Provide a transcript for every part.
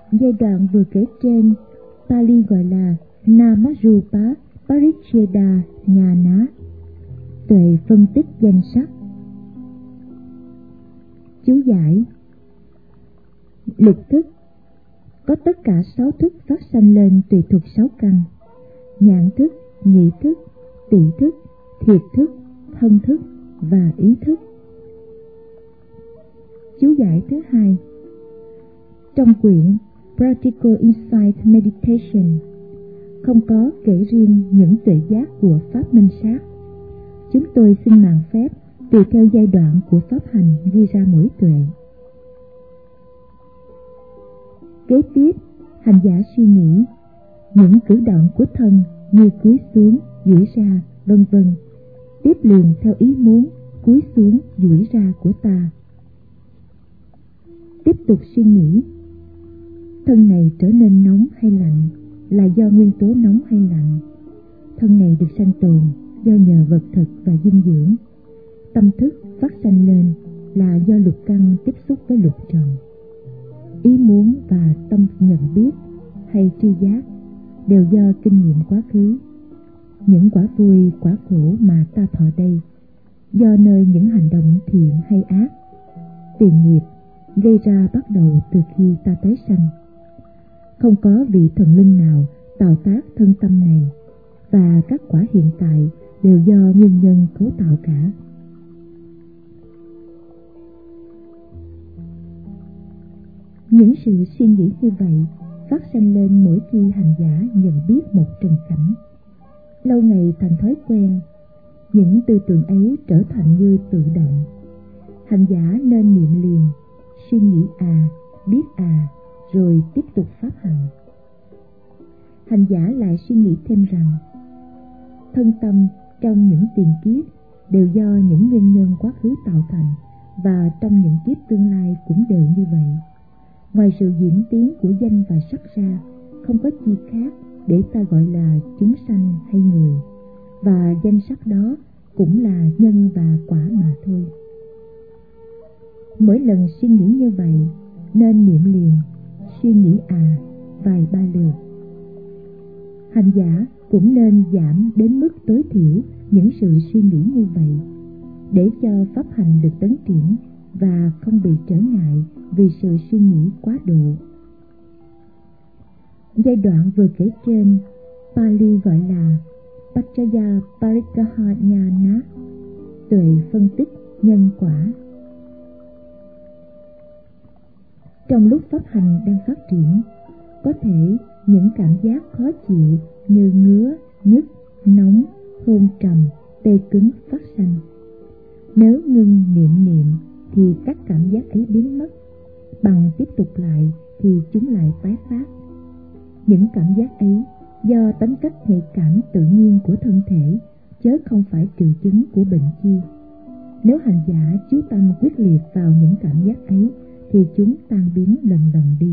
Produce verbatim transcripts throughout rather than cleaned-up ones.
Giai đoạn vừa kể trên, Pali gọi là Namarupa Paricheda Jnana, tuệ phân tích danh sắc. Chú giải: lục thức có tất cả sáu thức phát sanh lên tùy thuộc sáu căn: nhãn thức, nhị thức, tỷ thức, thiệt thức, thân thức và ý thức. Chú giải thứ hai: trong quyển Practical Insight Meditation không có kể riêng những tuệ giác của pháp minh sát. Chúng tôi xin mạn phép tùy theo giai đoạn của pháp hành ghi ra mỗi tuệ. Kế tiếp, hành giả suy nghĩ những cử động của thân như cúi xuống, duỗi ra, vân vân, tiếp liền theo ý muốn cúi xuống, duỗi ra của ta. Tiếp tục suy nghĩ thân này trở nên nóng hay lạnh là do nguyên tố nóng hay lạnh. Thân này được sanh tồn do nhờ vật thực và dinh dưỡng. Tâm thức phát sanh lên là do lục căn tiếp xúc với lục trần. Ý muốn và tâm nhận biết hay tri giác đều do kinh nghiệm quá khứ. Những quả vui, quả khổ mà ta thọ đây do nơi những hành động thiện hay ác, tiền nghiệp gây ra bắt đầu từ khi ta tái sanh. Không có vị thần linh nào tạo tác thân tâm này, và các quả hiện tại đều do nguyên nhân cấu tạo cả. Những sự suy nghĩ như vậy phát sanh lên mỗi khi hành giả nhận biết một trần cảnh. Lâu ngày thành thói quen, những tư tưởng ấy trở thành như tự động. Hành giả nên niệm liền, suy nghĩ à, biết à, rồi tiếp tục pháp hành. Hành giả lại suy nghĩ thêm rằng thân tâm trong những tiền kiếp đều do những nguyên nhân quá khứ tạo thành, và trong những kiếp tương lai cũng đều như vậy. Ngoài sự diễn tiến của danh và sắc ra, không có chi khác để ta gọi là chúng sanh hay người, và danh sắc đó cũng là nhân và quả mà thôi. Mỗi lần suy nghĩ như vậy nên niệm liền, suy nghĩ à vài ba lượt. Hành giả cũng nên giảm đến mức tối thiểu những sự suy nghĩ như vậy, để cho pháp hành được tấn triển và không bị trở ngại vì sự suy nghĩ quá độ. Giai đoạn vừa kể trên, Pali gọi là Paccaya Parikaha Jnana, tuệ phân tích nhân quả. Trong lúc pháp hành đang phát triển, có thể những cảm giác khó chịu như ngứa, nhức, nóng, hôn trầm, tê cứng phát sanh. Nếu ngưng niệm niệm thì các cảm giác ấy biến mất, bằng tiếp tục lại thì chúng lại tái phát. Những cảm giác ấy do tính cách nhạy cảm tự nhiên của thân thể, chớ không phải triệu chứng của bệnh chi. Nếu hành giả chú tâm quyết liệt vào những cảm giác ấy thì chúng tan biến lần lần đi.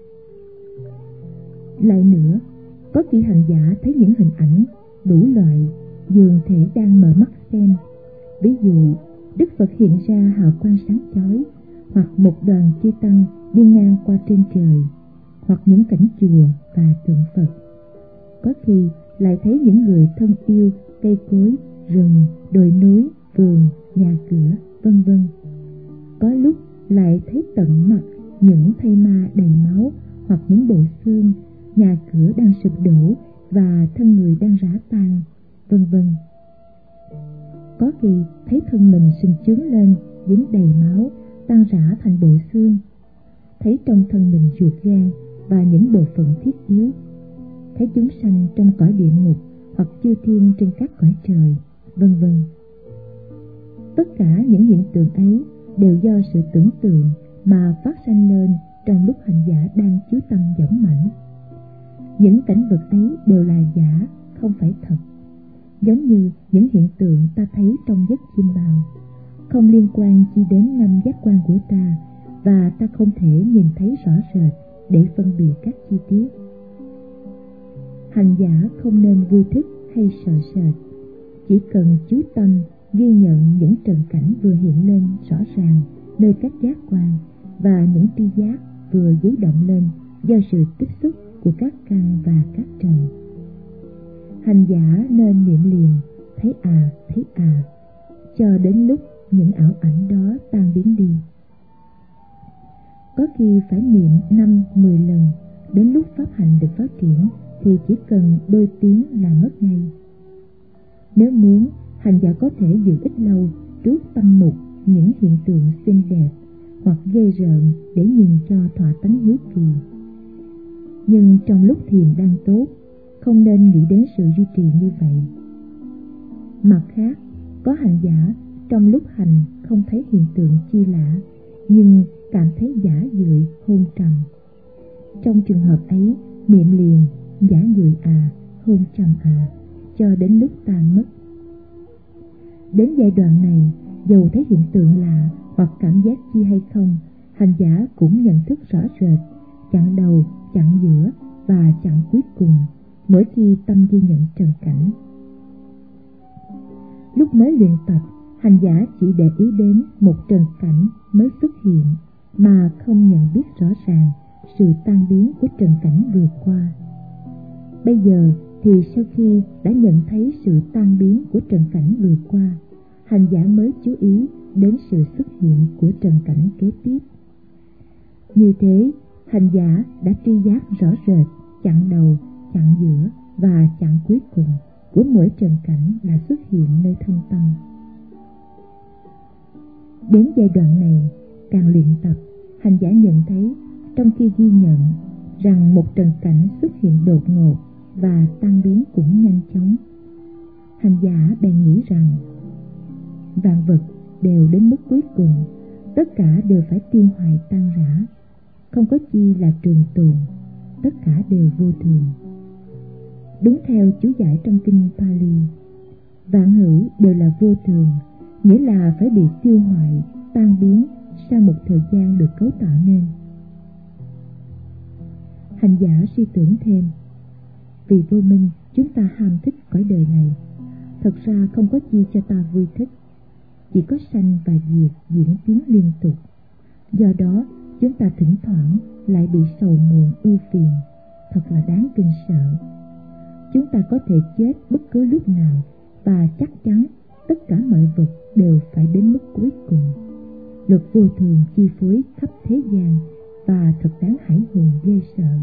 Lại nữa, có khi hành giả thấy những hình ảnh đủ loại dường thể đang mở mắt xem. Ví dụ, Đức Phật hiện ra hào quang sáng chói, hoặc một đoàn chư tăng đi ngang qua trên trời, hoặc những cảnh chùa và tượng Phật. Có khi lại thấy những người thân yêu, cây cối, rừng, đồi núi, vườn, nhà cửa, vân vân. Có lúc lại thấy tận mặt những thây ma đầy máu, hoặc những bộ xương, nhà cửa đang sụp đổ và thân người đang rã tan, vân vân. Có khi thấy thân mình sưng chướng lên, dính đầy máu, tan rã thành bộ xương. Thấy trong thân mình ruột gan và những bộ phận thiết yếu. Thấy chúng sanh trong cõi địa ngục hoặc chư thiên trên các cõi trời, vân vân. Tất cả những hiện tượng ấy đều do sự tưởng tượng mà phát sanh lên trong lúc hành giả đang chú tâm dõng mãnh. Những cảnh vật ấy đều là giả, không phải thật. Giống như những hiện tượng ta thấy trong giấc chim bào, không liên quan chi đến năm giác quan của ta, và ta không thể nhìn thấy rõ rệt để phân biệt các chi tiết. Hành giả không nên vui thích hay sợ sệt, chỉ cần chú tâm ghi nhận những trần cảnh vừa hiện lên rõ ràng nơi các giác quan và những tri giác vừa dấy động lên do sự tiếp xúc của các căn và các trần. Hành giả nên niệm liền thấy à thấy à cho đến lúc những ảo ảnh đó tan biến đi. Có khi phải niệm năm mười lần, đến lúc pháp hành được phát triển thì chỉ cần đôi tiếng là mất ngay. Nếu muốn, hành giả có thể dừng ít lâu trước tâm mục những hiện tượng xinh đẹp hoặc ghê rợn để nhìn cho thỏa tánh hiếu kỳ. Nhưng trong lúc thiền đang tốt, không nên nghĩ đến sự duy trì như vậy. Mặt khác, có hành giả trong lúc hành không thấy hiện tượng chi lạ, nhưng cảm thấy giả dưỡi hôn trầm. Trong trường hợp ấy, niệm liền giả dưỡi à, hôn trầm à, cho đến lúc tan mất. Đến giai đoạn này, dầu thấy hiện tượng lạ hoặc cảm giác chi hay không, hành giả cũng nhận thức rõ rệt, chặn đầu, chặn giữa và chặn cuối cùng mỗi khi tâm ghi nhận trần cảnh. Lúc mới luyện tập, hành giả chỉ để ý đến một trần cảnh mới xuất hiện mà không nhận biết rõ ràng sự tan biến của trần cảnh vừa qua. Bây giờ thì sau khi đã nhận thấy sự tan biến của trần cảnh vừa qua, hành giả mới chú ý đến sự xuất hiện của trần cảnh kế tiếp. Như thế, hành giả đã tri giác rõ rệt chặn đầu, chặn giữa và chặn cuối cùng của mỗi trần cảnh đã xuất hiện nơi thân tâm. Đến giai đoạn này, càng luyện tập, hành giả nhận thấy trong khi ghi nhận rằng một trần cảnh xuất hiện đột ngột và tan biến cũng nhanh chóng, hành giả bèn nghĩ rằng vạn vật đều đến mức cuối cùng, tất cả đều phải tiêu hoại tan rã, không có chi là trường tồn, tất cả đều vô thường. Đúng theo chú giải trong kinh Pali, vạn hữu đều là vô thường, nghĩa là phải bị tiêu hoại, tan biến sau một thời gian được cấu tạo nên. Hành giả suy tưởng thêm, vì vô minh chúng ta ham thích cõi đời này, thật ra không có chi cho ta vui thích, chỉ có sanh và diệt diễn tiến liên tục. Do đó chúng ta thỉnh thoảng lại bị sầu muộn ưu phiền, thật là đáng kinh sợ. Chúng ta có thể chết bất cứ lúc nào, và chắc chắn tất cả mọi vật đều phải đến mức cuối cùng. Luật vô thường chi phối khắp thế gian, và thật đáng hãi hùng ghê sợ.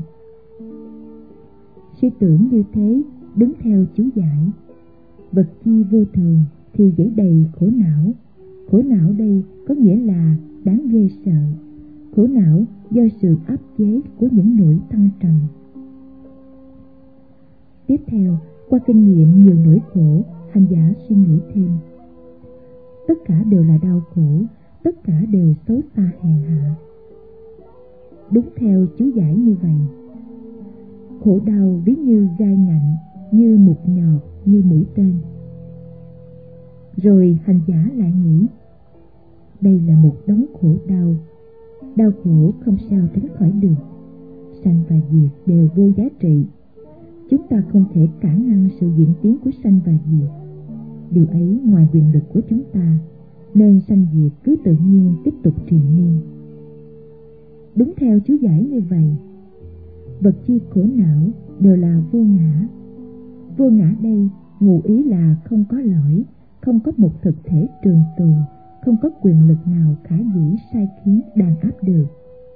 Suy tưởng như thế đúng theo chú giải, vật chi vô thường thì dẫy đầy khổ não. Khổ não đây có nghĩa là đáng ghê sợ. Khổ não do sự áp chế của những nỗi thăng trầm. Tiếp theo, qua kinh nghiệm nhiều nỗi khổ, hành giả suy nghĩ thêm, tất cả đều là đau khổ, tất cả đều xấu xa hèn hạ. Đúng theo chú giải như vậy, khổ đau ví như gai ngạnh, như mục nhọt, như mũi tên. Rồi hành giả lại nghĩ, đây là một đống khổ đau, đau khổ không sao tránh khỏi được, sanh và diệt đều vô giá trị. Chúng ta không thể cản ngăn sự diễn tiến của sanh và diệt. Điều ấy ngoài quyền lực của chúng ta, nên sanh diệt cứ tự nhiên tiếp tục triền miên. Đúng theo chú giải như vậy, vật chi khổ não đều là vô ngã. Vô ngã đây ngụ ý là không có lỗi, không có một thực thể trường tồn, không có quyền lực nào khả dĩ sai khiến đàn áp được.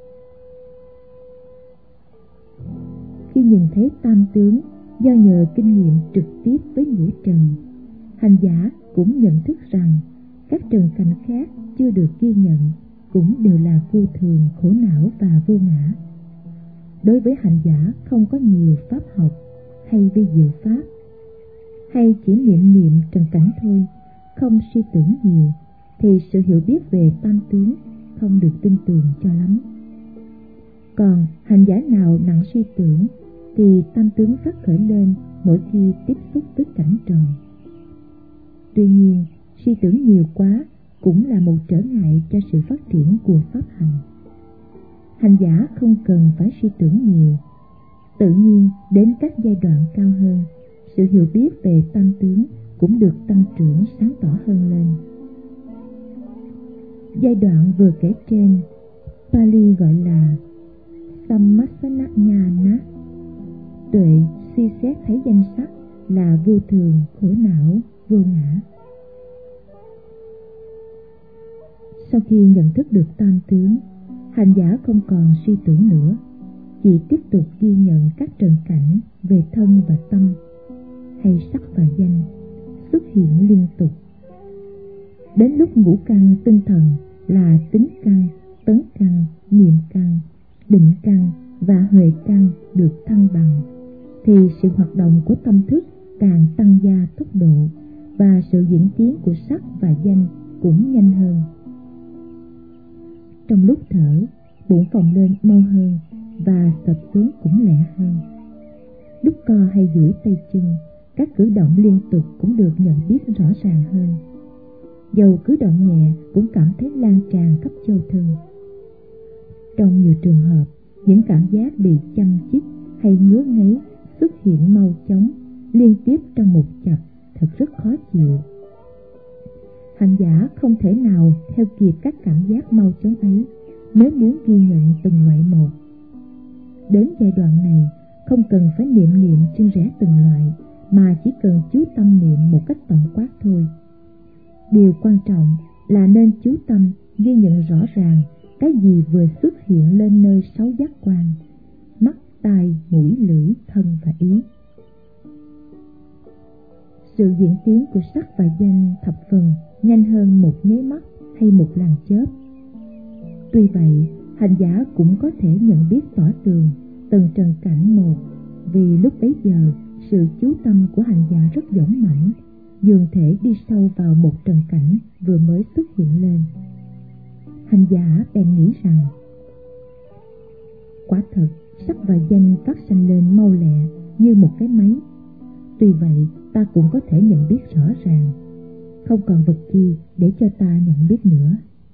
Khi nhìn thấy tam tướng do nhờ kinh nghiệm trực tiếp với ngũ trần, hành giả cũng nhận thức rằng các trần cảnh khác chưa được ghi nhận cũng đều là vô thường, khổ não và vô ngã. Đối với hành giả không có nhiều pháp học hay vi diệu pháp, hay chỉ niệm niệm trần cảnh thôi, không suy tưởng nhiều, thì sự hiểu biết về tam tướng không được tin tưởng cho lắm. Còn hành giả nào nặng suy tưởng thì tam tướng phát khởi lên mỗi khi tiếp xúc với cảnh trần. Tuy nhiên, suy tưởng nhiều quá cũng là một trở ngại cho sự phát triển của pháp hành. Hành giả không cần phải suy tưởng nhiều, tự nhiên đến các giai đoạn cao hơn, sự hiểu biết về tam tướng cũng được tăng trưởng sáng tỏ hơn lên. Giai đoạn vừa kể trên, Pali gọi là sammasana. Tuệ suy xét thấy danh sắc là vô thường, khổ não, vô ngã. Sau khi nhận thức được tam tướng, hành giả không còn suy tưởng nữa, chỉ tiếp tục ghi nhận các trần cảnh về thân và tâm, hay sắc và danh xuất hiện liên tục. Đến lúc ngũ căn tinh thần là tính căn, tấn căn, niệm căn, định căn và huệ căn được thăng bằng, thì sự hoạt động của tâm thức càng tăng gia tốc độ, và sự diễn tiến của sắc và danh cũng nhanh hơn. Trong lúc thở, bụng phồng lên mau hơn và tập xuống cũng lẹ hơn. Lúc co hay duỗi tay chân, các cử động liên tục cũng được nhận biết rõ ràng hơn. Dầu cử động nhẹ cũng cảm thấy lan tràn khắp châu thân. Trong nhiều trường hợp, những cảm giác bị châm chích hay ngứa ngáy xuất hiện mau chóng, liên tiếp trong một chập, thật rất khó chịu. Hành giả không thể nào theo kịp các cảm giác mau chóng ấy nếu muốn ghi nhận từng loại một. Đến giai đoạn này, không cần phải niệm niệm riêng rẽ từng loại, mà chỉ cần chú tâm niệm một cách tổng quát thôi. Điều quan trọng là nên chú tâm ghi nhận rõ ràng cái gì vừa xuất hiện lên nơi sáu giác quan: mắt, tai, mũi, lưỡi, thân và ý. Sự diễn tiến của sắc và danh thập phần nhanh hơn một nháy mắt hay một làn chớp. Tuy vậy, hành giả cũng có thể nhận biết tỏ tường từng trần cảnh một, vì lúc bấy giờ sự chú tâm của hành giả rất dũng mãnh, dường thể đi sâu vào một trần cảnh vừa mới xuất hiện lên. Hành giả bèn nghĩ rằng, quả thật sắc và danh phát sanh lên mau lẹ như một cái máy. Tuy vậy, ta cũng có thể nhận biết rõ ràng, không còn vật chi để cho ta nhận biết nữa.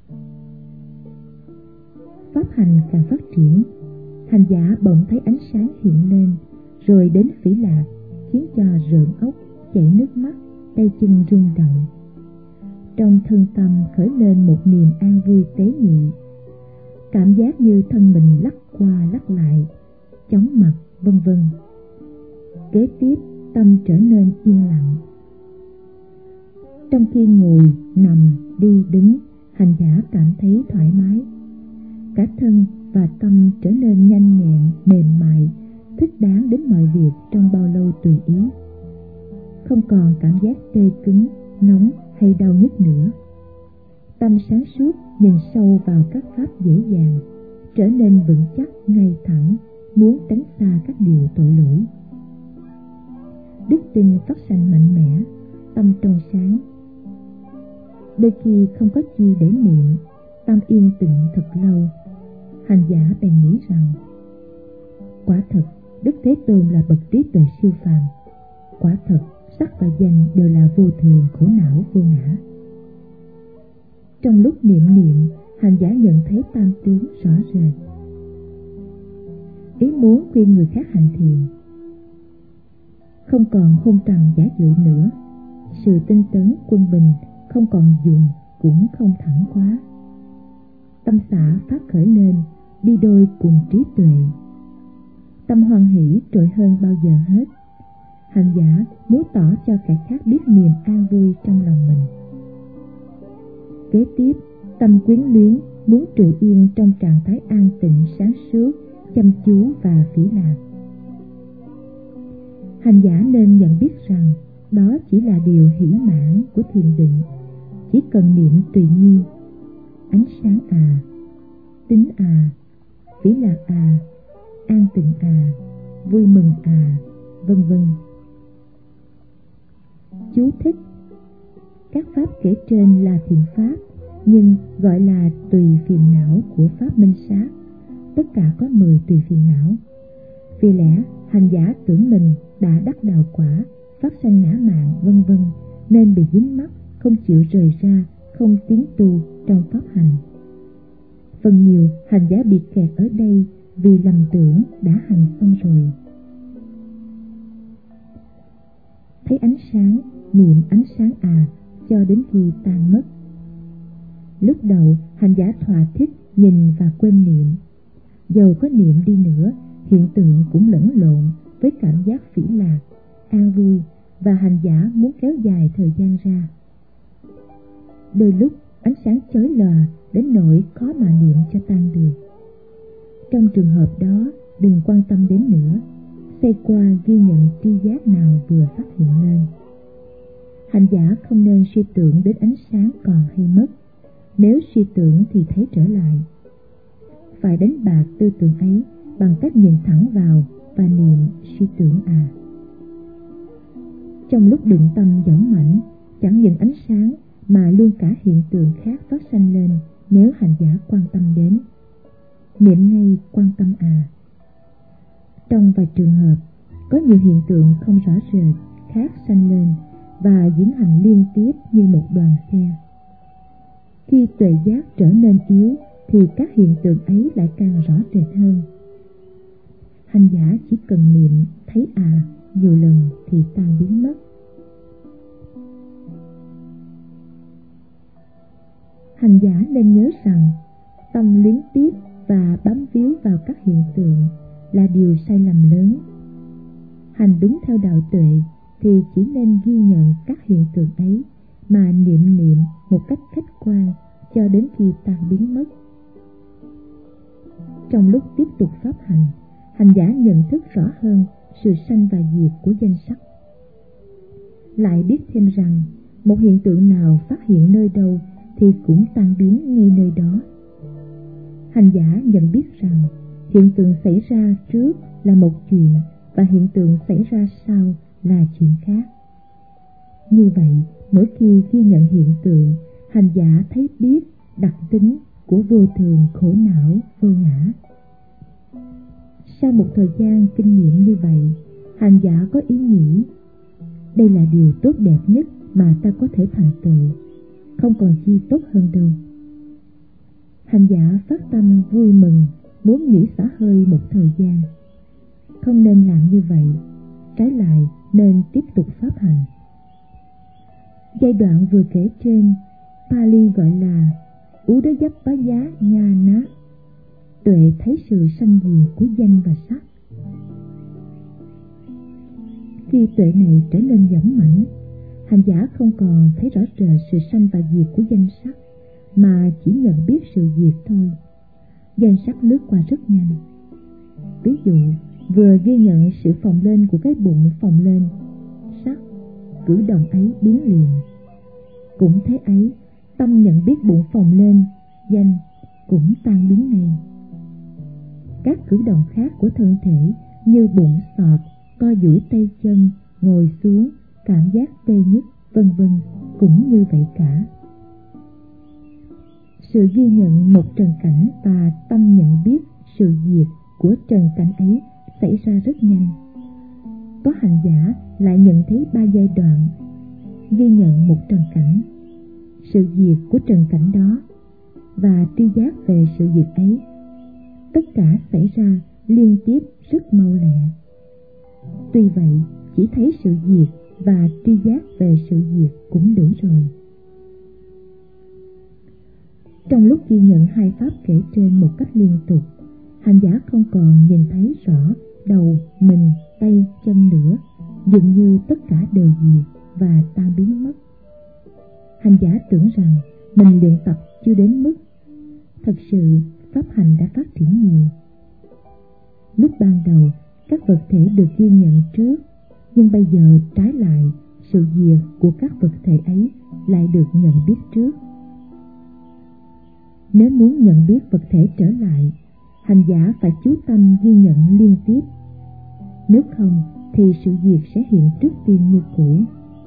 Pháp hành càng phát triển, hành giả bỗng thấy ánh sáng hiện lên, rồi đến phỉ lạc, khiến cho rợn ốc, chảy nước mắt, tay chân rung động. Trong thân tâm khởi lên một niềm an vui tế nhị, cảm giác như thân mình lắc qua lắc lại, chóng mặt, vân vân. Kế tiếp, tâm trở nên yên lặng. Trong khi ngồi, nằm, đi, đứng, hành giả cảm thấy thoải mái. Cả thân và tâm trở nên nhanh nhẹn, mềm mại, thích đáng đến mọi việc trong bao lâu tùy ý. Không còn cảm giác tê cứng, nóng hay đau nhức nữa. Tâm sáng suốt nhìn sâu vào các pháp dễ dàng, trở nên vững chắc, ngay thẳng, muốn tránh xa các điều tội lỗi. Đức tin phát sanh mạnh mẽ, tâm trong sáng. Đôi khi không có chi để niệm, tâm yên tĩnh thật lâu. Hành giả bèn nghĩ rằng, quả thật Đức Thế Tôn là bậc trí tuệ siêu phàm. Quả thật sắc và danh đều là vô thường, khổ não, vô ngã. Trong lúc niệm niệm, hành giả nhận thấy tam tướng rõ rệt. Ý muốn khuyên người khác hành thiền, không còn hôn trầm giả dụi nữa. Sự tinh tấn quân bình không còn dùng, cũng không thẳng quá. Tâm xả phát khởi lên, đi đôi cùng trí tuệ. Tâm hoan hỷ trội hơn bao giờ hết. Hành giả muốn tỏ cho kẻ khác biết niềm an vui trong lòng mình. Kế tiếp, tâm quyến luyến muốn trụ yên trong trạng thái an tịnh, sáng suốt, chăm chú và phỉ lạc. Hành giả nên nhận biết rằng đó chỉ là điều hỷ mãn của thiền định, chỉ cần niệm tùy nghi. Ánh sáng à, tính à, phỉ lạc à, an tịnh à, vui mừng à, vân vân. Chú thích: các pháp kể trên là thiện pháp, nhưng gọi là tùy phiền não của pháp minh sát. Tất cả có mười tùy phiền não. Vì lẽ hành giả tưởng mình đã đắc đạo quả, phát sanh ngã mạn, vân vân, nên bị dính mắc, không chịu rời ra, không tiến tu trong pháp hành. Phần nhiều hành giả bị kẹt ở đây vì lầm tưởng đã hành xong rồi. Thấy ánh sáng, niệm ánh sáng à cho đến khi tan mất. Lúc đầu hành giả thỏa thích nhìn và quên niệm, dầu có niệm đi nữa, hiện tượng cũng lẫn lộn với cảm giác phỉ lạc, an vui, và hành giả muốn kéo dài thời gian ra. Đôi lúc ánh sáng chói lòa đến nỗi khó mà niệm cho tan được. Trong trường hợp đó, đừng quan tâm đến nữa, xoay qua ghi nhận tri giác nào vừa phát hiện lên. Hành giả không nên suy tưởng đến ánh sáng còn hay mất, nếu suy tưởng thì thấy trở lại. Phải đánh bạc tư tưởng ấy bằng cách nhìn thẳng vào và niệm suy tưởng à. Trong lúc định tâm dõng mãnh, chẳng những ánh sáng mà luôn cả hiện tượng khác phát sanh lên nếu hành giả quan tâm đến. Niệm ngay quan tâm à. Trong vài trường hợp, có nhiều hiện tượng không rõ rệt khác sanh lên và diễn hành liên tiếp như một đoàn xe. Khi tuệ giác trở nên yếu thì các hiện tượng ấy lại càng rõ rệt hơn. Hành giả chỉ cần niệm thấy à nhiều lần thì tan biến mất. Hành giả nên nhớ rằng tâm luyến tiếc và bám víu vào các hiện tượng là điều sai lầm lớn. Hành đúng theo đạo tuệ thì chỉ nên ghi nhận các hiện tượng ấy mà niệm niệm một cách khách quan cho đến khi tan biến mất. Trong lúc tiếp tục pháp hành, hành giả nhận thức rõ hơn sự sanh và diệt của danh sắc. Lại biết thêm rằng một hiện tượng nào phát hiện nơi đâu thì cũng tan biến ngay nơi đó. Hành giả nhận biết rằng hiện tượng xảy ra trước là một chuyện và hiện tượng xảy ra sau là chuyện khác. Như vậy, mỗi khi ghi nhận hiện tượng, hành giả thấy biết đặc tính của vô thường, khổ não, vô ngã. Sau một thời gian kinh nghiệm như vậy, hành giả có ý nghĩ, đây là điều tốt đẹp nhất mà ta có thể thành tựu, không còn chi tốt hơn đâu. Hành giả phát tâm vui mừng, muốn nghỉ xả hơi một thời gian. Không nên làm như vậy, trái lại nên tiếp tục pháp hành. Giai đoạn vừa kể trên, Pali gọi là Udayappaya Nhana, tuệ thấy sự sanh diệt của danh và sắc. Khi tuệ này trở nên dõng mãnh, hành giả không còn thấy rõ rệt sự sanh và diệt của danh sắc, mà chỉ nhận biết sự diệt thôi. Danh sắc lướt qua rất nhanh. Ví dụ, vừa ghi nhận sự phồng lên của cái bụng phồng lên, sắc, cử động ấy biến liền. Cũng thế ấy, tâm nhận biết bụng phồng lên, danh cũng tan biến ngay. Các cử động khác của thân thể như bụng sọt, co duỗi tay chân, ngồi xuống, cảm giác tê nhức, vân vân cũng như vậy cả. Sự ghi nhận một trần cảnh và tâm nhận biết sự diệt của trần cảnh ấy xảy ra rất nhanh. Có hành giả lại nhận thấy ba giai đoạn: ghi nhận một trần cảnh, sự diệt của trần cảnh đó và tri giác về sự diệt ấy. Tất cả xảy ra liên tiếp rất mau lẹ. Tuy vậy, chỉ thấy sự diệt và tri giác về sự diệt cũng đủ rồi. Trong lúc ghi nhận hai pháp kể trên một cách liên tục, hành giả không còn nhìn thấy rõ đầu, mình, tay, chân nữa, dường như tất cả đều diệt và tan biến mất. Hành giả tưởng rằng mình luyện tập chưa đến mức. Thật sự, pháp hành đã phát triển nhiều. Lúc ban đầu, các vật thể được ghi nhận trước, nhưng bây giờ trái lại, sự diệt của các vật thể ấy lại được nhận biết trước. Nếu muốn nhận biết vật thể trở lại, hành giả phải chú tâm ghi nhận liên tiếp. Nếu không thì sự diệt sẽ hiện trước tiên như cũ.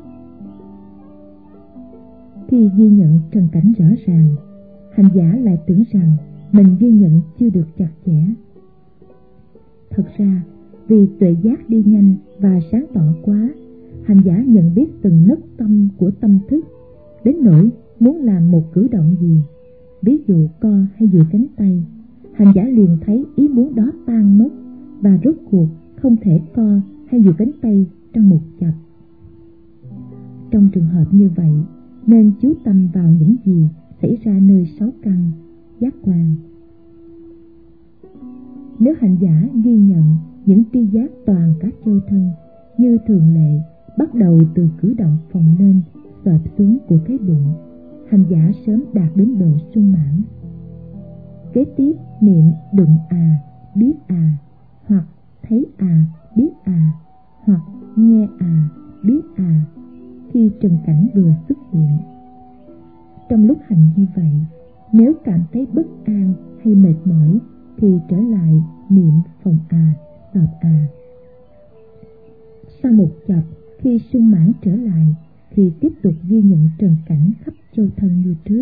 Khi ghi nhận trần cảnh rõ ràng, hành giả lại tưởng rằng mình ghi nhận chưa được chặt chẽ. Thật ra, vì tuệ giác đi nhanh và sáng tỏ quá, hành giả nhận biết từng nấc tâm của tâm thức, đến nỗi muốn làm một cử động gì, ví dụ co hay duỗi cánh tay, hành giả liền thấy ý muốn đó tan mất và rốt cuộc không thể co hay duỗi cánh tay trong một chập. Trong trường hợp như vậy, nên chú tâm vào những gì xảy ra nơi sáu căn, giác quan. Nếu hành giả ghi nhận những tri giác toàn cả châu thân, như thường lệ, bắt đầu từ cử động phồng lên, xợp xuống của cái bụng, hành giả sớm đạt đến độ sung mãn. Kế tiếp niệm đụng à, biết à, hoặc thấy à, biết à, hoặc nghe à, biết à, khi trần cảnh vừa xuất hiện. Trong lúc hành như vậy, nếu cảm thấy bất an hay mệt mỏi thì trở lại niệm phòng à, xợp à. Sau một chập, khi sung mãn trở lại thì tiếp tục ghi nhận trần cảnh khắp châu thân như trước.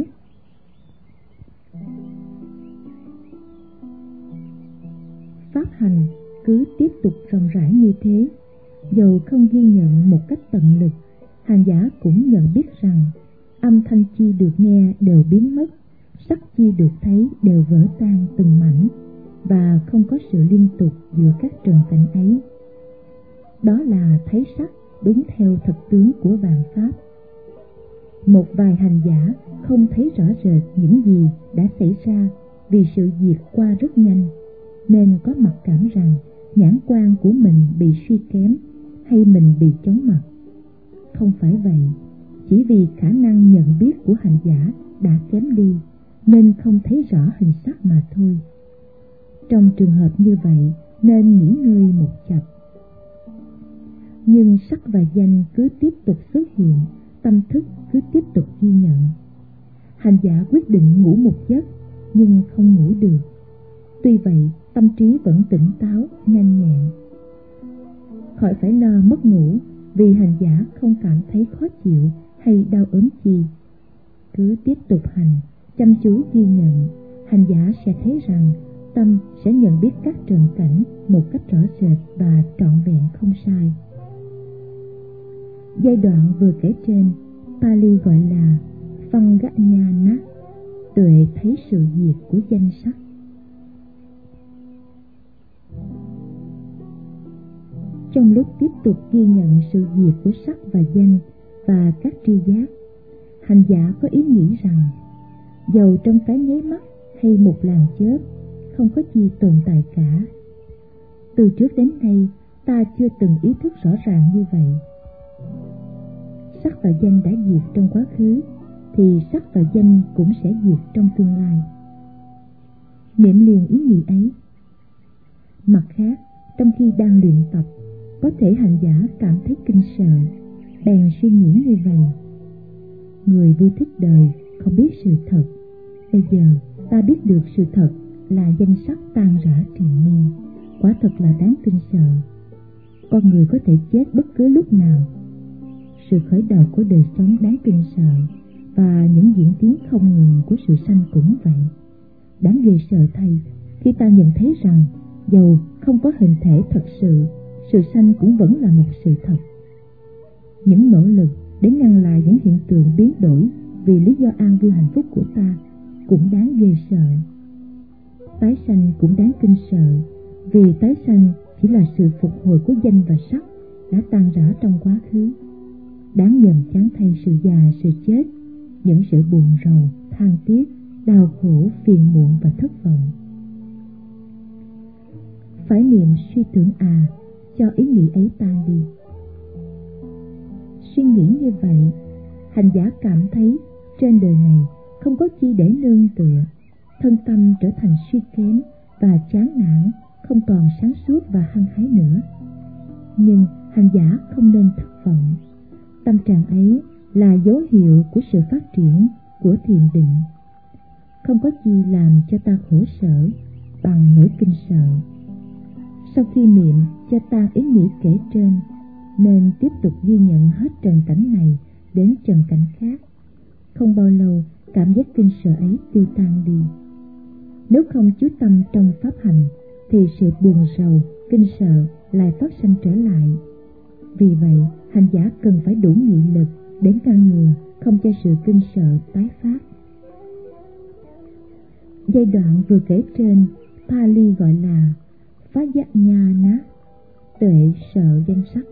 Pháp hành cứ tiếp tục rộng rãi như thế, dầu không ghi nhận một cách tận lực, hành giả cũng nhận biết rằng âm thanh chi được nghe đều biến mất, sắc chi được thấy đều vỡ tan từng mảnh, và không có sự liên tục giữa các trần cảnh ấy. Đó là thấy sắc đúng theo thực tướng của vạn pháp. Một vài hành giả không thấy rõ rệt những gì đã xảy ra vì sự diệt qua rất nhanh, nên có mặc cảm rằng nhãn quan của mình bị suy kém hay mình bị chóng mặt. Không phải vậy, chỉ vì khả năng nhận biết của hành giả đã kém đi nên không thấy rõ hình sắc mà thôi. Trong trường hợp như vậy nên nghỉ ngơi một chập. Nhưng sắc và danh cứ tiếp tục xuất hiện, tâm thức cứ tiếp tục ghi nhận. Hành giả quyết định ngủ một giấc nhưng không ngủ được. Tuy vậy, tâm trí vẫn tỉnh táo, nhanh nhẹn. Khỏi phải lo mất ngủ vì hành giả không cảm thấy khó chịu hay đau ốm chi. Cứ tiếp tục hành, chăm chú ghi nhận, hành giả sẽ thấy rằng tâm sẽ nhận biết các trần cảnh một cách rõ rệt và trọn vẹn không sai. Giai đoạn vừa kể trên, Pali gọi là Phanganyana, tuệ thấy sự diệt của danh sắc. Trong lúc tiếp tục ghi nhận sự diệt của sắc và danh và các tri giác, hành giả có ý nghĩ rằng dầu trong cái nháy mắt hay một làn chớp, không có gì tồn tại cả. Từ trước đến nay, ta chưa từng ý thức rõ ràng như vậy. Sắc và danh đã diệt trong quá khứ, thì sắc và danh cũng sẽ diệt trong tương lai. Niệm liền ý nghĩ ấy. Mặt khác, trong khi đang luyện tập, có thể hành giả cảm thấy kinh sợ, bèn suy nghĩ như vậy: người vui thích đời không biết sự thật. Bây giờ ta biết được sự thật là danh sắc tan rã triền miên, quả thật là đáng kinh sợ. Con người có thể chết bất cứ lúc nào. Sự khởi đầu của đời sống đáng kinh sợ, và những diễn tiến không ngừng của sự sanh cũng vậy. Đáng ghê sợ thay khi ta nhận thấy rằng dầu không có hình thể thật sự, sự sanh cũng vẫn là một sự thật. Những nỗ lực để ngăn lại những hiện tượng biến đổi vì lý do an vui hạnh phúc của ta cũng đáng ghê sợ. Tái sanh cũng đáng kinh sợ, vì tái sanh chỉ là sự phục hồi của danh và sắc đã tan rã trong quá khứ. Đáng nhầm chán thay sự già, sự chết, những sự buồn rầu, than tiếc, đau khổ, phiền muộn và thất vọng. Phải niệm suy tưởng à, cho ý nghĩ ấy tan đi. Suy nghĩ như vậy, hành giả cảm thấy trên đời này không có chi để nương tựa, thân tâm trở thành suy kém và chán nản, không còn sáng suốt và hăng hái nữa. Nhưng hành giả không nên thất vọng. Tâm trạng ấy là dấu hiệu của sự phát triển của thiền định. Không có gì làm cho ta khổ sở bằng nỗi kinh sợ. Sau khi niệm cho tan ý nghĩ kể trên, nên tiếp tục ghi nhận hết trần cảnh này đến trần cảnh khác. Không bao lâu, cảm giác kinh sợ ấy tiêu tan đi. Nếu không chú tâm trong pháp hành, thì sự buồn rầu, kinh sợ lại phát sanh trở lại. Vì vậy, hành giả cần phải đủ nghị lực để ngăn ngừa, không cho sự kinh sợ tái phát. Giai đoạn vừa kể trên, Pali gọi là Phayanyana, tuệ sợ danh sắc.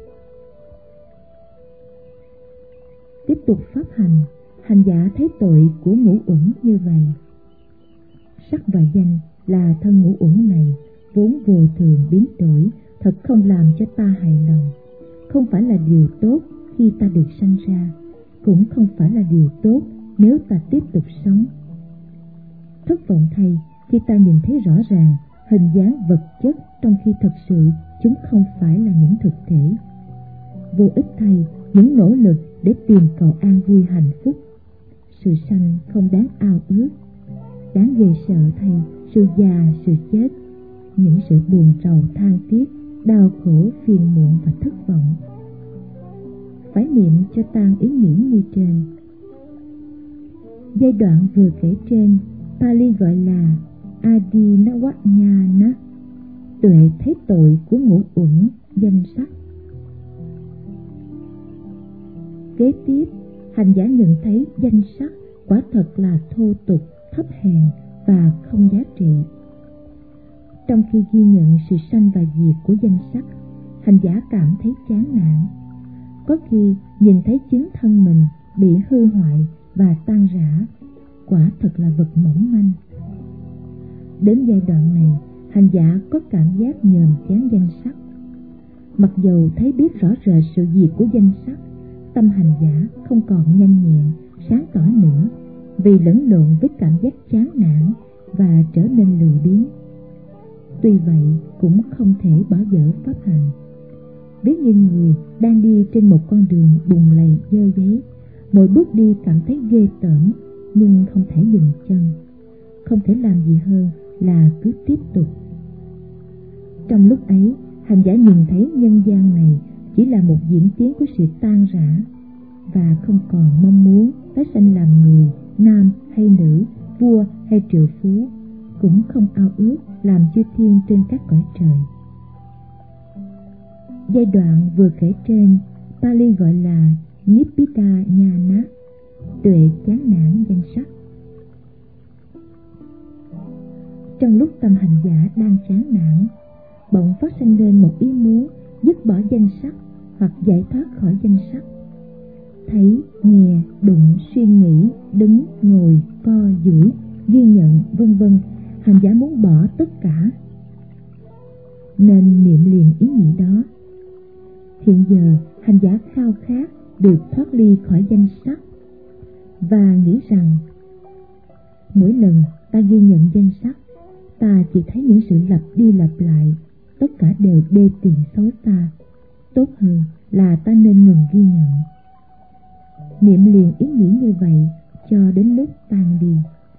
Tiếp tục pháp hành, hành giả thấy tội của ngũ uẩn như vậy. Sắc và danh là thân ngũ uẩn này vốn vô thường biến đổi thật không làm cho ta hài lòng, không phải là điều tốt khi ta được sanh ra, cũng không phải là điều tốt nếu ta tiếp tục sống. Thất vọng thay khi ta nhìn thấy rõ ràng hình dáng vật chất, trong khi thật sự chúng không phải là những thực thể. Vô ích thay những nỗ lực để tìm cầu an vui hạnh phúc. Sự sanh không đáng ao ước. Đáng ghê sợ thay sự già, sự chết, những sự buồn rầu than tiếc, đau khổ, phiền muộn và thất vọng. Phải niệm cho tan ý nghĩ như trên. Giai đoạn vừa kể trên, Pali gọi là Adinawajnana, tuệ thấy tội của ngũ uẩn danh sắc. Kế tiếp, hành giả nhận thấy danh sắc quả thật là thô tục, thấp hèn và không giá trị. Trong khi ghi nhận sự sanh và diệt của danh sắc, hành giả cảm thấy chán nản. Có khi nhìn thấy chính thân mình bị hư hoại và tan rã, quả thật là vật mỏng manh. Đến giai đoạn này, hành giả có cảm giác nhòm chán danh sắc. Mặc dầu thấy biết rõ rệt sự diệt của danh sắc, tâm hành giả không còn nhanh nhẹn, sáng tỏ nữa, vì lẫn lộn với cảm giác chán nản và trở nên lười biếng. Tuy vậy cũng không thể bỏ dở pháp hành. Ví như người đang đi trên một con đường bùn lầy dơ giấy, mỗi bước đi cảm thấy ghê tởm nhưng không thể dừng chân, không thể làm gì hơn là cứ tiếp tục. Trong lúc ấy, hành giả nhìn thấy nhân gian này chỉ là một diễn tiến của sự tan rã, và không còn mong muốn tái sanh làm người, nam hay nữ, vua hay triệu phú, cũng không ao ước làm chư thiên trên các cõi trời. Giai đoạn vừa kể trên, Pali gọi là Nibbida Nhana, tuệ chán nản danh sắc. Trong lúc tâm hành giả đang chán nản, bỗng phát sinh lên một ý muốn dứt bỏ danh sắc hoặc giải thoát khỏi danh sắc. Thấy, nghe, đụng, suy nghĩ, đứng, ngồi, co, duỗi, ghi nhận, vân vân, hành giả muốn bỏ tất cả. Nên niệm liền ý nghĩ đó. Hiện giờ, hành giả khao khát được thoát ly khỏi danh sắc, và nghĩ rằng mỗi lần ta ghi nhận danh sắc, ta chỉ thấy những sự lặp đi lặp lại, tất cả đều đê tiện xấu xa. Tốt hơn là ta nên ngừng ghi nhận. Niệm liền ý nghĩ như vậy cho đến lúc tan đi.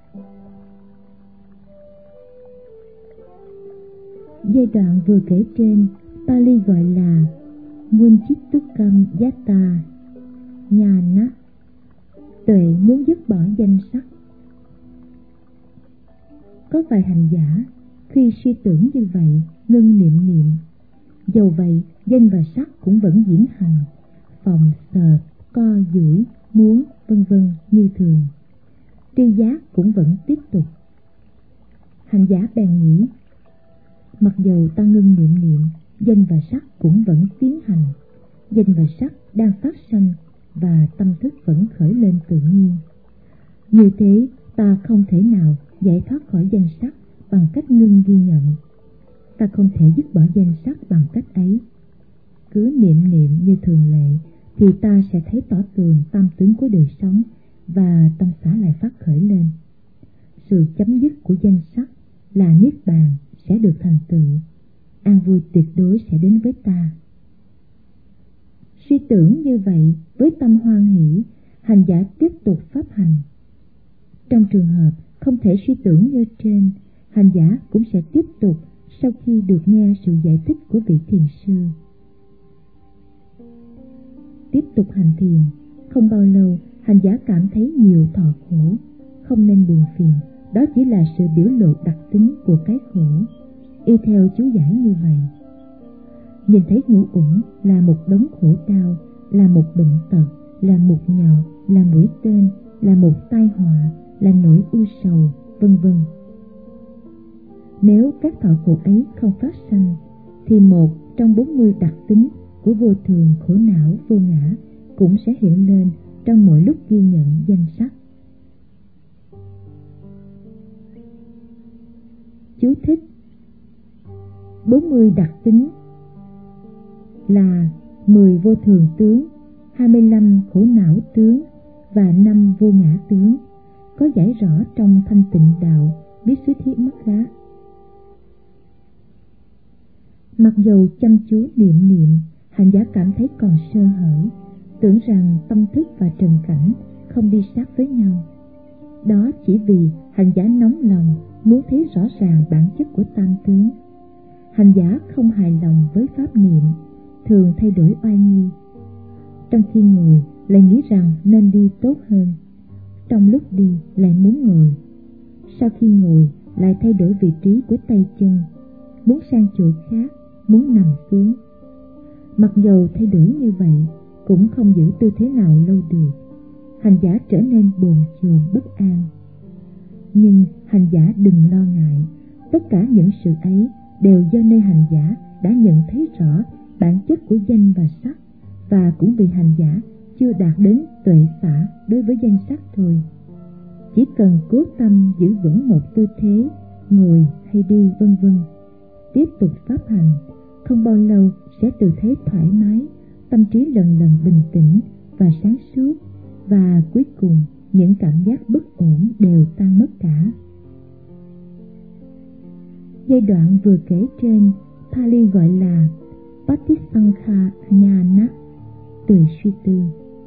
Giai đoạn vừa kể trên, Pali gọi là Munchitukam Yatta Nhana, tuệ muốn dứt bỏ danh sắc. Có vài hành giả khi suy tưởng như vậy ngưng niệm niệm, dầu vậy danh và sắc cũng vẫn diễn hành, phòng sờ, co duỗi, muốn, vân vân như thường. Tri giác cũng vẫn tiếp tục. Hành giả bèn nghĩ, mặc dầu ta ngưng niệm niệm, danh và sắc cũng vẫn tiến hành, danh và sắc đang phát sanh và tâm thức vẫn khởi lên tự nhiên. Như thế ta không thể nào giải thoát khỏi danh sắc bằng cách ngưng ghi nhận. Ta không thể dứt bỏ danh sắc bằng cách ấy. Cứ niệm niệm như thường lệ thì ta sẽ thấy tỏ tường tam tướng của đời sống, và tâm xả lại phát khởi lên. Sự chấm dứt của danh sắc là niết bàn sẽ được thành tựu, an vui tuyệt đối sẽ đến với ta. Suy tưởng như vậy với tâm hoan hỷ, hành giả tiếp tục pháp hành. Trong trường hợp không thể suy tưởng như trên, hành giả cũng sẽ tiếp tục sau khi được nghe sự giải thích của vị thiền sư. Tiếp tục hành thiền, không bao lâu hành giả cảm thấy nhiều thọ khổ. Không nên buồn phiền, đó chỉ là sự biểu lộ đặc tính của cái khổ. Y theo chú giải như vậy. Nhìn thấy ngũ uẩn là một đống khổ đau, là một bệnh tật, là một nhọt, là mũi tên, là một tai họa, là nỗi ưu sầu, vân vân. Nếu các thọ khổ ấy không phát sanh, thì một trong bốn mươi đặc tính của vô thường, khổ não, vô ngã cũng sẽ hiện lên trong mỗi lúc ghi nhận danh sắc. Chú thích: bốn mươi đặc tính là mười vô thường tướng, hai mươi lăm khổ não tướng và năm vô ngã tướng, có giải rõ trong Thanh Tịnh Đạo Bí Xứ Thiết Mắt Lá. Mặc dù chăm chú niệm niệm, hành giả cảm thấy còn sơ hở, tưởng rằng tâm thức và trần cảnh không đi sát với nhau. Đó chỉ vì hành giả nóng lòng muốn thấy rõ ràng bản chất của tam tướng. Hành giả không hài lòng với pháp niệm, thường thay đổi oai nghi. Trong khi ngồi lại nghĩ rằng nên đi tốt hơn, trong lúc đi lại muốn ngồi. Sau khi ngồi lại thay đổi vị trí của tay chân, muốn sang chỗ khác, muốn nằm xuống. Mặc dầu thay đổi như vậy, cũng không giữ tư thế nào lâu được. Hành giả trở nên bồn chồn bất an. Nhưng hành giả đừng lo ngại, tất cả những sự ấy đều do nơi hành giả đã nhận thấy rõ bản chất của danh và sắc, và cũng vì hành giả chưa đạt đến tuệ xả đối với danh sắc thôi. Chỉ cần cố tâm giữ vững một tư thế, ngồi hay đi vân vân, tiếp tục pháp hành, không bao lâu sẽ tự thấy thoải mái, tâm trí lần lần bình tĩnh và sáng suốt, và cuối cùng những cảm giác bất ổn đều tan mất cả. Giai đoạn vừa kể trên, Pali gọi là Patisankha Jnana, tuệ suy tư.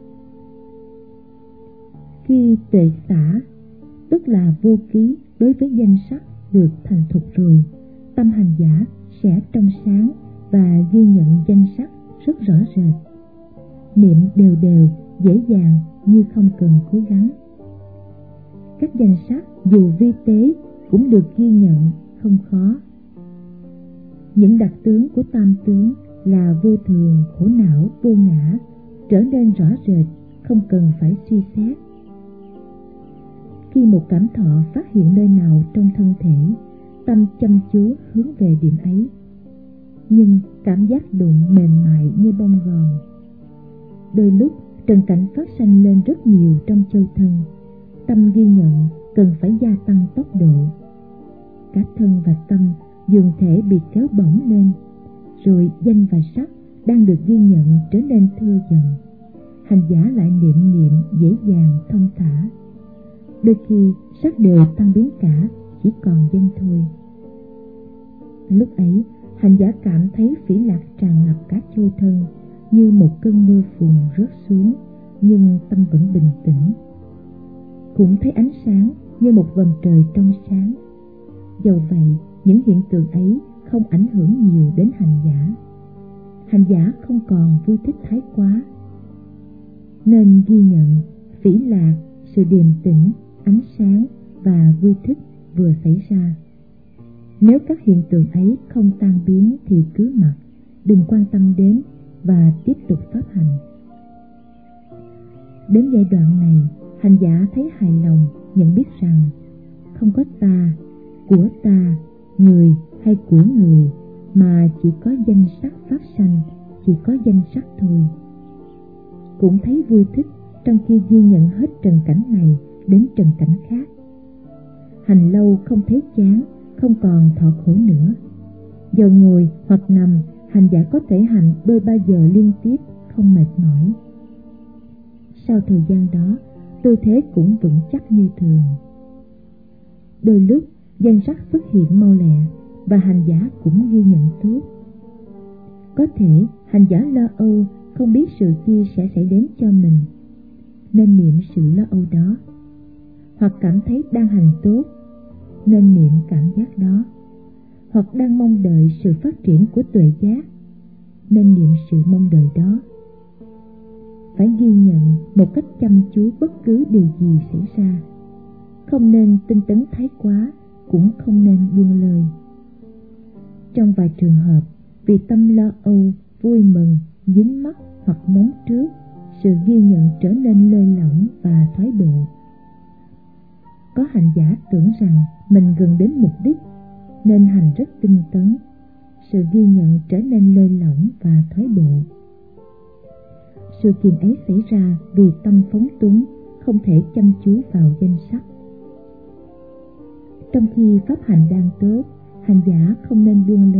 Khi tuệ xả, tức là vô ký đối với danh sắc được thành thục rồi, tâm hành giả sẽ trong sáng và ghi nhận danh sắc rất rõ rệt. Niệm đều đều, dễ dàng như không cần cố gắng. Các danh sắc dù vi tế cũng được ghi nhận không khó. Những đặc tướng của tam tướng là vô thường, khổ não, vô ngã trở nên rõ rệt, không cần phải suy xét. Khi một cảm thọ phát hiện nơi nào trong thân thể, tâm chăm chú hướng về điểm ấy. Nhưng cảm giác đụng mềm mại như bông gòn. Đôi lúc trần cảnh phát sanh lên rất nhiều trong châu thân, tâm ghi nhận cần phải gia tăng tốc độ. Cả thân và tâm dường thể bị kéo bổng lên, rồi danh và sắc đang được ghi nhận trở nên thưa dần. Hành giả lại niệm niệm dễ dàng thông thả. Đôi khi sắc đều tan biến cả, chỉ còn danh thôi. Lúc ấy hành giả cảm thấy phỉ lạc tràn ngập cả châu thân, như một cơn mưa phùn rớt xuống, nhưng tâm vẫn bình tĩnh. Cũng thấy ánh sáng như một vầng trời trong sáng. Dầu vậy, những hiện tượng ấy không ảnh hưởng nhiều đến hành giả. Hành giả không còn vui thích thái quá, nên ghi nhận phỉ lạc, sự điềm tĩnh, ánh sáng và vui thích vừa xảy ra. Nếu các hiện tượng ấy không tan biến thì cứ mặc, đừng quan tâm đến và tiếp tục pháp hành. Đến giai đoạn này, hành giả thấy hài lòng, nhận biết rằng không có ta, của ta, người hay của người, mà chỉ có danh sắc phát sanh, chỉ có danh sắc thôi. Cũng thấy vui thích trong khi ghi nhận hết trần cảnh này đến trần cảnh khác. Hành lâu không thấy chán, không còn thọ khổ nữa. Dầu ngồi hoặc nằm, hành giả có thể hành đôi ba giờ liên tiếp, không mệt mỏi. Sau thời gian đó, tư thế cũng vững chắc như thường. Đôi lúc danh sắc xuất hiện mau lẹ, và hành giả cũng ghi nhận tốt. Có thể hành giả lo âu, không biết sự chi sẽ xảy đến cho mình, nên niệm sự lo âu đó. Hoặc cảm thấy đang hành tốt, nên niệm cảm giác đó. Hoặc đang mong đợi sự phát triển của tuệ giác, nên niệm sự mong đợi đó. Phải ghi nhận một cách chăm chú bất cứ điều gì xảy ra. Không nên tinh tấn thái quá, cũng không nên buông lơi. Trong vài trường hợp, vì tâm lo âu, vui mừng, dính mắc hoặc móng trước, sự ghi nhận trở nên lơi lỏng và thoái bộ. Có hành giả tưởng rằng mình gần đến mục đích, nên hành rất tinh tấn. Sự ghi nhận trở nên lơi lỏng và thoái bộ. Sự kiện ấy xảy ra vì tâm phóng túng, không thể chăm chú vào danh sắc. Trong khi pháp hành đang tốt, hành giả không nên buông lơi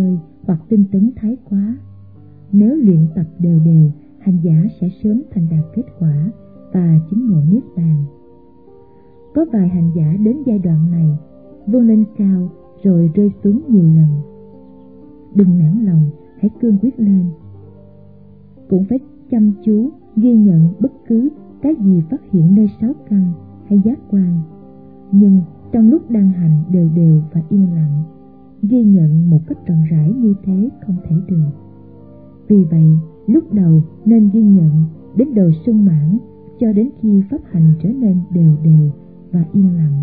hoặc tinh tấn thái quá. Nếu luyện tập đều đều, hành giả sẽ sớm thành đạt kết quả và chứng ngộ niết bàn. Có vài hành giả đến giai đoạn này vươn lên cao rồi rơi xuống nhiều lần. Đừng nản lòng, hãy cương quyết lên. Cũng phải chăm chú ghi nhận bất cứ cái gì phát hiện nơi sáu căn hay giác quan, nhưng trong lúc đang hành đều đều và yên lặng, ghi nhận một cách rộng rãi như thế không thể được. Vì vậy, lúc đầu nên ghi nhận đến đầu sung mãn cho đến khi pháp hành trở nên đều đều và yên lặng.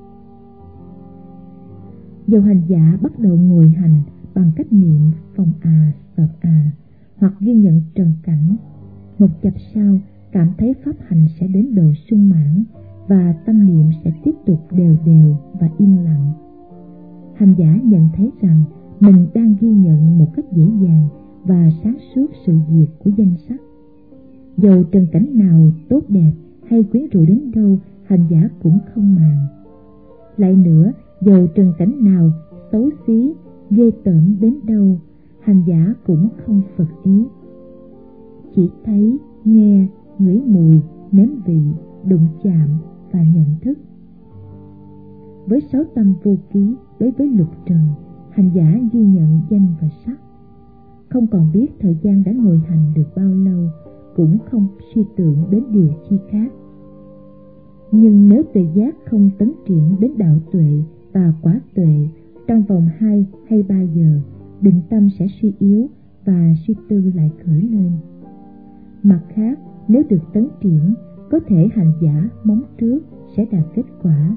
Dầu hành giả bắt đầu ngồi hành bằng cách niệm phòng à, sợp à, hoặc ghi nhận trần cảnh, một chập sau cảm thấy pháp hành sẽ đến độ sung mãn và tâm niệm sẽ tiếp tục đều đều và yên lặng. Hành giả nhận thấy rằng mình đang ghi nhận một cách dễ dàng và sáng suốt sự việc của danh sắc. Dầu trần cảnh nào tốt đẹp hay quyến rũ đến đâu, hành giả cũng không màng. Lại nữa, dầu trần cảnh nào xấu xí, ghê tởm đến đâu, hành giả cũng không phật ý. Chỉ thấy, nghe, ngửi mùi, nếm vị, đụng chạm và nhận thức. Với sáu tâm vô ký đối với lục trần, hành giả ghi nhận danh và sắc. Không còn biết thời gian đã ngồi hành được bao lâu, cũng không suy tưởng đến điều chi khác. Nhưng nếu tuệ giác không tấn triển đến đạo tuệ và quả tuệ trong vòng hai hay ba giờ, định tâm sẽ suy yếu và suy tư lại khởi lên. Mặt khác, nếu được tấn triển, có thể hành giả móng trước sẽ đạt kết quả.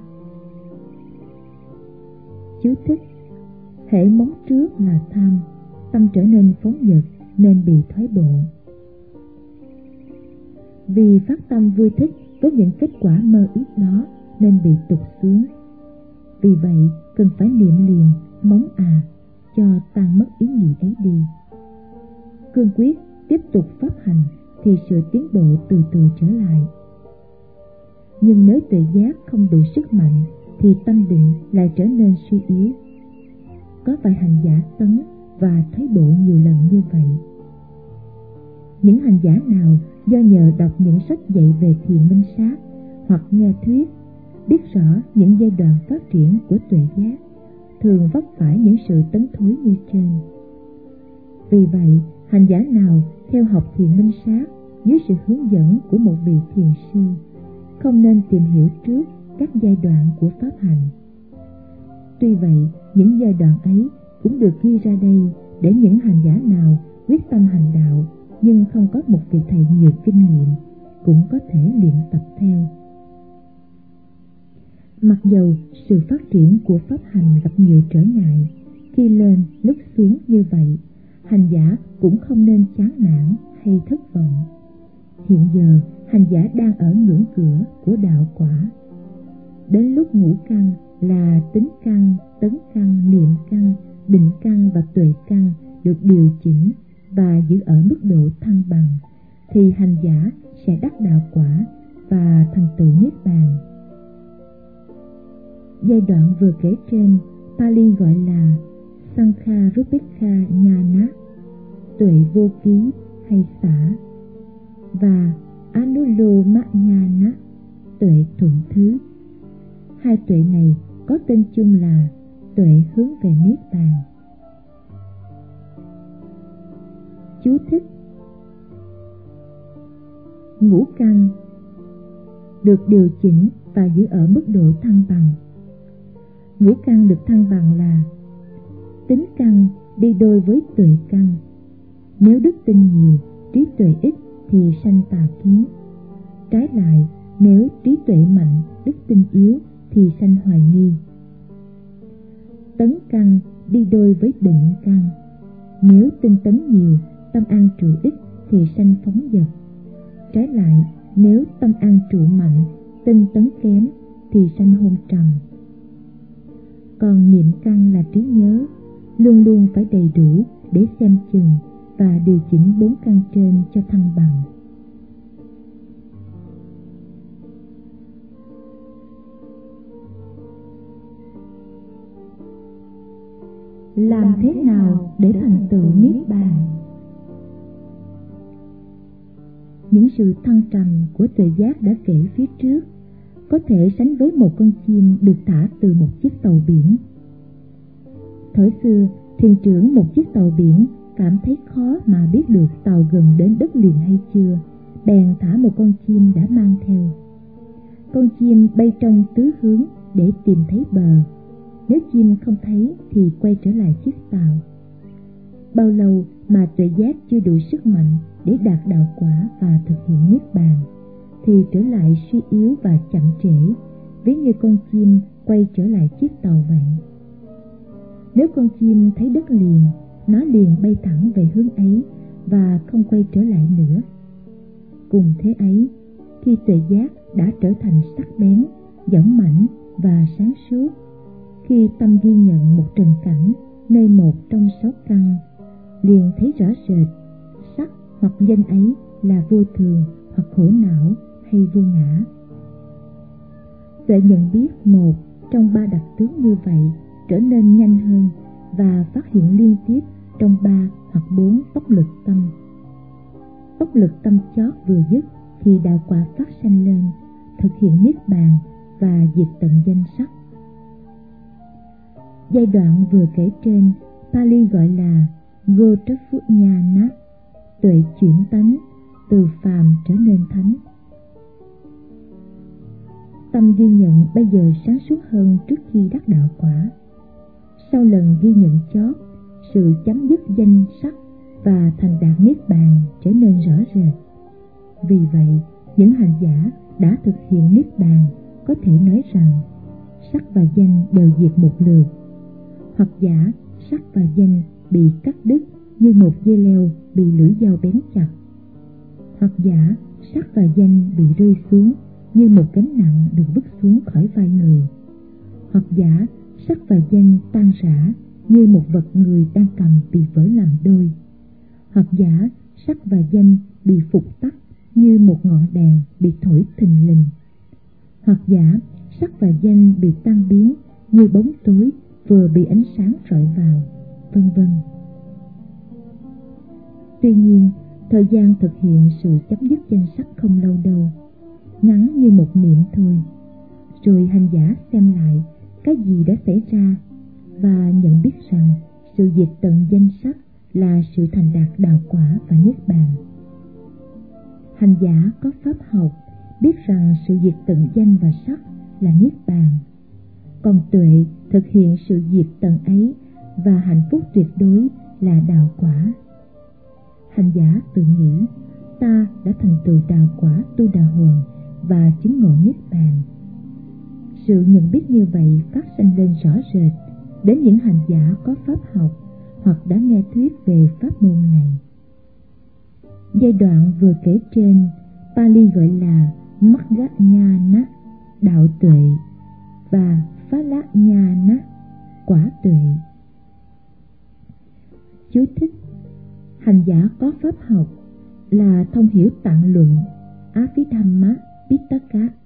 Chú thích: hễ móng trước là tham, tâm trở nên phóng dật nên bị thoái bộ. Vì phát tâm vui thích với những kết quả mơ ước đó nên bị tụt xuống. Vì vậy cần phải niệm liền móng à cho tan mất ý nghĩ ấy đi. Cương quyết tiếp tục pháp hành thì sự tiến bộ từ từ trở lại. Nhưng nếu tuệ giác không đủ sức mạnh thì tâm định lại trở nên suy yếu. Có vài hành giả tấn và thoái bộ nhiều lần như vậy. Những hành giả nào do nhờ đọc những sách dạy về thiền minh sát hoặc nghe thuyết, biết rõ những giai đoạn phát triển của tuệ giác, thường vấp phải những sự tấn thối như trên. Vì vậy, hành giả nào theo học thiền minh sát dưới sự hướng dẫn của một vị thiền sư, không nên tìm hiểu trước các giai đoạn của pháp hành. Tuy vậy, những giai đoạn ấy cũng được ghi ra đây để những hành giả nào quyết tâm hành đạo nhưng không có một vị thầy nhiều kinh nghiệm cũng có thể luyện tập theo. Mặc dầu sự phát triển của pháp hành gặp nhiều trở ngại, khi lên lúc xuống như vậy, hành giả cũng không nên chán nản hay thất vọng. Hiện giờ, hành giả đang ở ngưỡng cửa của đạo quả. Đến lúc ngũ căn là tính căn, tấn căn, niệm căn, định căn và tuệ căn được điều chỉnh và giữ ở mức độ thăng bằng, thì hành giả sẽ đắc đạo quả và thành tựu niết bàn. Giai đoạn vừa kể trên, Pali gọi là Sankharupekha Nhana, tuệ vô ký hay xả, và Anuloma Nhana, tuệ thuận thứ. Hai tuệ này có tên chung là tuệ hướng về niết bàn. Chú thích: ngũ căn được điều chỉnh và giữ ở mức độ thăng bằng. Ngũ căn được thăng bằng là tính căn đi đôi với tuệ căn. Nếu đức tin nhiều, trí tuệ ít thì sanh tà kiến. Trái lại, nếu trí tuệ mạnh, đức tin yếu thì sanh hoài nghi. Tấn căn đi đôi với định căn. Nếu tinh tấn nhiều, tâm an trụ ít thì sanh phóng dật. Trái lại, nếu tâm an trụ mạnh, tinh tấn kém thì sanh hôn trầm. Còn niệm căn là trí nhớ, luôn luôn phải đầy đủ để xem chừng và điều chỉnh bốn căn trên cho thăng bằng. làm thế nào để thành tựu niết bàn? Những sự thăng trầm của tuệ giác đã kể phía trước có thể sánh với một con chim được thả từ một chiếc tàu biển. Thuở xưa, thuyền trưởng một chiếc tàu biển cảm thấy khó mà biết được tàu gần đến đất liền hay chưa, bèn thả một con chim đã mang theo. Con chim bay trong tứ hướng để tìm thấy bờ. Nếu chim không thấy thì quay trở lại chiếc tàu. Bao lâu mà tuệ giác chưa đủ sức mạnh để đạt đạo quả và thực hiện niết bàn, thì trở lại suy yếu và chậm trễ, ví như con chim quay trở lại chiếc tàu vậy. Nếu con chim thấy đất liền, nó liền bay thẳng về hướng ấy và không quay trở lại nữa. Cùng thế ấy, khi tuệ giác đã trở thành sắc bén, dõng mãnh và sáng suốt, khi tâm ghi nhận một trần cảnh nơi một trong sáu căn, liền thấy rõ rệt sắc hoặc danh ấy là vô thường hoặc khổ não hay vô ngã. Tuệ nhận biết một trong ba đặc tướng như vậy trở nên nhanh hơn và phát hiện liên tiếp trong ba hoặc bốn tốc lực tâm. Tốc lực tâm chót vừa dứt thì đạo quả phát sanh lên, thực hiện niết bàn và diệt tận danh sắc. Giai đoạn vừa kể trên, Pali gọi là Gotraphunyana, tuệ chuyển tánh, từ phàm trở nên thánh. Tâm ghi nhận bây giờ sáng suốt hơn trước khi đắc đạo quả. Sau lần ghi nhận chót, sự chấm dứt danh sắc và thành đạt niết bàn trở nên rõ rệt. Vì vậy, những hành giả đã thực hiện niết bàn có thể nói rằng sắc và danh đều diệt một lượt, hoặc giả sắc và danh bị cắt đứt như một dây leo bị lưỡi dao bén chặt, hoặc giả sắc và danh bị rơi xuống như một gánh nặng được vứt xuống khỏi vai người, hoặc giả sắc và danh tan rã như một vật người đang cầm bị vỡ làm đôi, hoặc giả sắc và danh bị phục tắt như một ngọn đèn bị thổi thình lình, hoặc giả sắc và danh bị tan biến như bóng tối vừa bị ánh sáng rọi vào, vân vân. Tuy nhiên, thời gian thực hiện sự chấm dứt danh sắc không lâu đâu, ngắn như một niệm thôi. Rồi hành giả xem lại cái gì đã xảy ra và nhận biết rằng sự diệt tận danh sắc là sự thành đạt đạo quả và niết bàn. Hành giả có pháp học biết rằng sự diệt tận danh và sắc là niết bàn, còn tuệ thực hiện sự diệt tận ấy và hạnh phúc tuyệt đối là đạo quả. Hành giả tự nghĩ ta đã thành tựu đạo quả tu đà hoàn và chứng ngộ niết bàn. Sự nhận biết như vậy phát sinh lên rõ rệt đến những hành giả có pháp học hoặc đã nghe thuyết về pháp môn này. Giai đoạn vừa kể trên, Pali gọi là Magga-nhana, đạo tuệ, và Phala-nhana, quả tuệ. Chú thích: hành giả có pháp học là thông hiểu tạng luận Abhidhamma Pitaka